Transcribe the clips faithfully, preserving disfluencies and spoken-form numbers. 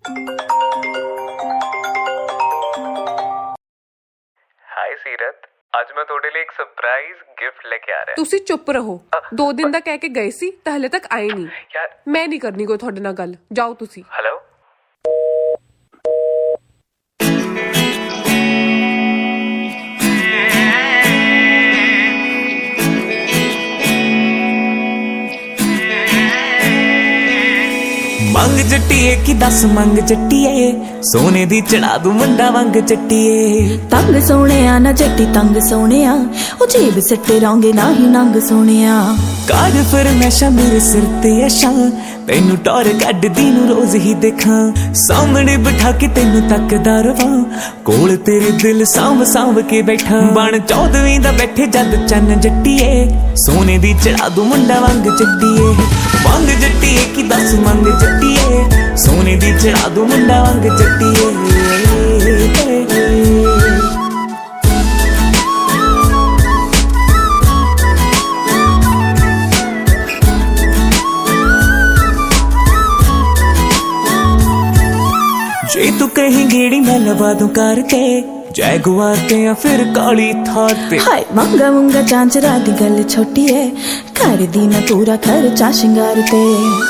हाय सीरत, ਅੱਜ ਮੈਂ ਤੁਹਾਡੇ ਲਈ ਇੱਕ ਸਰਪ੍ਰਾਈਜ਼ ਗਿਫਟ ਲੈ ਕੇ ਆ ਰਿਹਾ। ਤੁਸੀਂ ਚੁੱਪ ਰਹੋ। ਦੋ ਦਿਨ ਦਾ ਕਹਿ ਕੇ ਗਏ ਸੀ ਤਾਂ ਹਲੇ ਤੱਕ ਆਏ ਨਹੀਂ। ਯਾਰ ਮੈਂ ਨਹੀਂ ਕਰਨੀ ਕੋਈ ਤੁਹਾਡੇ ਨਾਲ ਗੱਲ, ਜਾਓ ਤੁਸੀਂ। ਹੈਲੋ ਮੰਗ ਜੱਟੀਏ ਕੀ ਦੱਸ ਮੰਗ ਜੱਟੀਏ, ਸੋਨੇ ਦੀ ਚੜਾ ਦੂ ਮੁੰਡਾ ਵੰਗ ਜੱਟੀਏ। ਤੰਗ ਸੋਹਣਿਆ ਨਾ ਜੱਟੀ ਤੰਗ ਸੋਹਣਿਆ, ਉਹ ਜੇਬ ਸਿੱਟੇ ਰੌਂਗੇ ਨਾ ਹੀ ਨੰਗ ਸੋਹਣਿਆ। ਕਾਜ ਫਰਮੈਸ਼ਾ ਮੇਰੇ ਸਿਰ ਤੇ ਅਸ਼ਾਂ, ਤੈਨੂੰ ਟੌਰ ਕੱਢਦੀ ਨੂੰ ਰੋਜ਼ ਹੀ ਦੇਖਾਂ। ਸਾਹਮਣੇ ਬਿਠਾ ਕੇ ਤੈਨੂੰ ਤੱਕਦਾ ਰਵਾਂ, ਕੋਲ ਤੇਰੇ ਦਿਲ ਸਾਂਭ ਸਾਂਭ ਕੇ ਬੈਠਾ। ਬਣ ਚੌਦਵੀਂ ਦਾ ਬੈਠੇ ਜਦ ਚੰਨ ਜੱਟੀਏ, ਸੋਨੇ ਦੀ ਚੜਾ ਦੂ ਮੁੰਡਾ ਵੰਗ ਜੱਟੀਏ। ਮੰਗ ਜੱਟੀਏ ਕੀ ਦੱਸ ਮੰਗ ਜੱਟੀਏ, ਸੋਨੇ ਦੀ ਚੜਾ ਦੂ ਮੁੰਡਾ ਵੰਗ ਜੱਟੀਏ। ਜੇ ਤੂੰ ਕਹੀਂ ਗੇੜੀ ਮੈਂ ਲਵਾ ਦੂੰ ਕਰਕੇ, ਜੈ ਗੁਆਰ ਤੇ ਜਾਂ ਫਿਰ ਕਾਲੀ ਥਾਰ ਤੇ। ਹਾਏ ਮੰਗਾ ਮੁੰਗਾ ਚਾਂਚਰਾ ਦੀ ਗੱਲ ਛੋਟੀ ਏ, ਕਰਦੀ ਨਾ ਪੂਰਾ ਖਰਚਾ ਸ਼ਿੰਗਾਰ ਤੇ।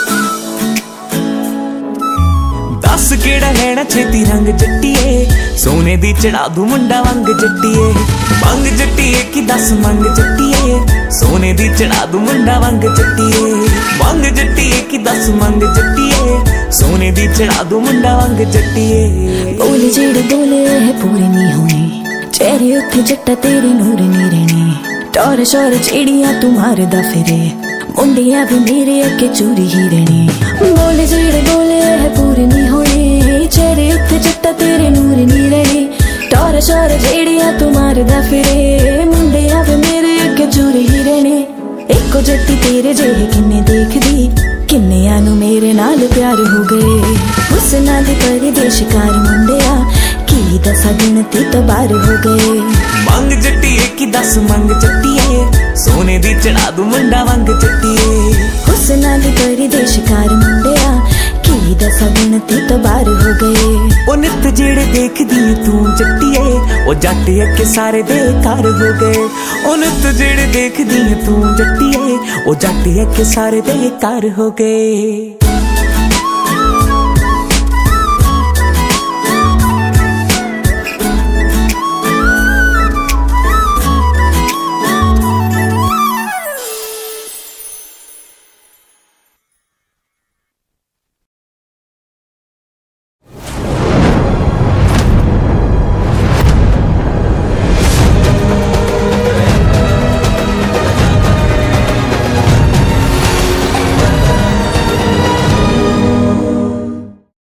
ਦੱਸ ਕਿਹੜਾ ਲੈਣਾ ਛੇਤੀ ਰੰਗ ਜੱਟੀਏ, ਸੋਨੇ ਦੀ ਚੜਾ ਦੂ ਮੁੰਡਾ ਵੰਗ ਜੱਟੀਏ। ਮੰਗ ਜੱਟੀਏ ਕੀ ਦੱਸ ਮੰਗ ਜੱਟੀਏ, ਸੋਨੇ ਦੀ ਚੜਾ ਦੂ ਮੁੰਡਾ ਵੰਗ ਜੱਟੀਏ। ਮੰਗ ਜੱਟੀਏ ਕੀ ਦੱਸ ਮੰਗ ਜੱਟੀਏ, ਸੋਨੇ ਦੀ ਚੜਾ ਦੂ ਮੁੰਡਾ ਵੰਗ ਜੱਟੀਏ। ਬੋਲੇ ਜਿਹੜੇ ਬੋਲੇ ਹੈ ਪੂਰੇ ਨਹੀਂ ਹੋਣੇ, ਚਿਹਰੇ ਉੱਤੇ ਜੱਟਾ ਤੇਰੇ ਨੂਰ ਨਹੀਂ ਰਹਿਣੇ। ਟੌਰ ਸ਼ੌਰ ਚਿੜੀਆਂ ਤੂੰ ਮਾਰਦਾ ਫਿਰੇ, ਮੁੰਡਿਆਂ ਵੀ ਮੇਰੇ ਅੱਗੇ ਚੋਰੀ ਹੀ ਰਹਿਣੇ। ਬੋਲੇ ਜਿਹੜੇ ਬੋਲੇ ਹੈ ਪੂਰੇ ਨਹੀਂ ਹੋਣੇ, ਚਿਹਰੇ ਉੱਤੇ ਜੱਟਾ ਤੇਰੇ ਨੂਰ ਨਹੀਂ ਰਹਿਣੇ। ਟੌਰ ਸ਼ੌਰ ਜਿਹੜੀਆਂ ਤੂੰ ਮਾਰਦਾ ਫਿਰੇ, ਮੁੰਡਿਆਂ ਵੀ ਮੇਰੇ ਅੱਗੇ ਚੋਰੀ ਹੀ ਰਹਿਣੇ। ਇੱਕੋ ਜੱਟੀ ਤੇਰੇ ਜਿਹੇ ਕਿੰਨੇ ਦੇਖਦੀ, ਕਿੰਨਿਆਂ ਨੂੰ ਮੇਰੇ ਨਾਲ ਪਿਆਰ ਹੋ ਗਏ। ਹੁਸਨਾਂ ਦੀ ਪਰਦੇਸ਼ਕਾਰ ਮੁੰਡਿਆ, ਕੀ ਦੱਸਾਂ ਗਿਣਤੀ ਤੋਂ ਬਾਹਰ ਹੋ ਗਏ। ਮੰਗ ਜੱਟੀਏ ਕੀ ਦੱਸ ਮੰਗ ਜੱਟੀਏ, ਸੋਨੇ ਦੀ ਚੜਾ ਦੂ ਮੁੰਡਾ ਵੰਗ ਜੱਟੀਏ। ਹੁਸਨਾਂ ਦੀ ਪਰਦੇਸ਼ਕਾਰ ਮੁੰਡਿਆ, ਕੀ ਦੱਸਾਂ ਗਿਣਤੀ ਤੋਂ ਬਾਹਰ ਹੋ ਗਏ। ਉਹ ਨਿੱਤ ਜਿਹੜੇ ਦੇਖਦੀ ਤੂੰ ਜੱਟੀਏ, ਉਹ ਜੱਟ ਅੱਗੇ ਸਾਰੇ ਬੇਕਾਰ ਹੋ ਗਏ। ਉਹ ਨਿੱਤ ਜਿਹੜੇ ਦੇਖਦੀ ਤੂੰ ਜੱਟੀਏ, ਉਹ ਜੱਟ ਅੱਗੇ ਸਾਰੇ ਬੇਕਾਰ ਹੋ ਗਏ।